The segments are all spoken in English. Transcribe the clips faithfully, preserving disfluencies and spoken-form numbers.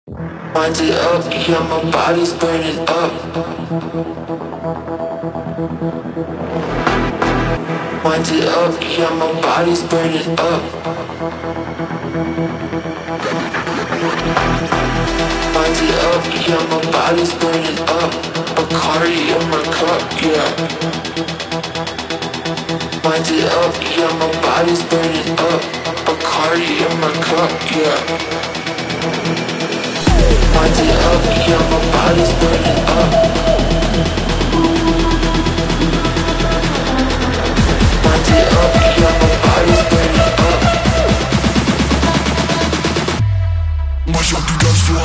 Wind it up, yeah, my body's burning up. Wind it up, yeah, my body's burning up. Wind it up, yeah, my body's burning up. Bacardi in my cup, yeah. Wind it up, yeah, my body's burning up. Bacardi in my cup, yeah. Wind it up, yeah, my body's burning up. Wind it up, yeah, my body's burning up. Moi j'ai plus d'assoir.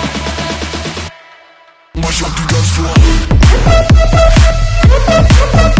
Moi j'ai plus d'assoir.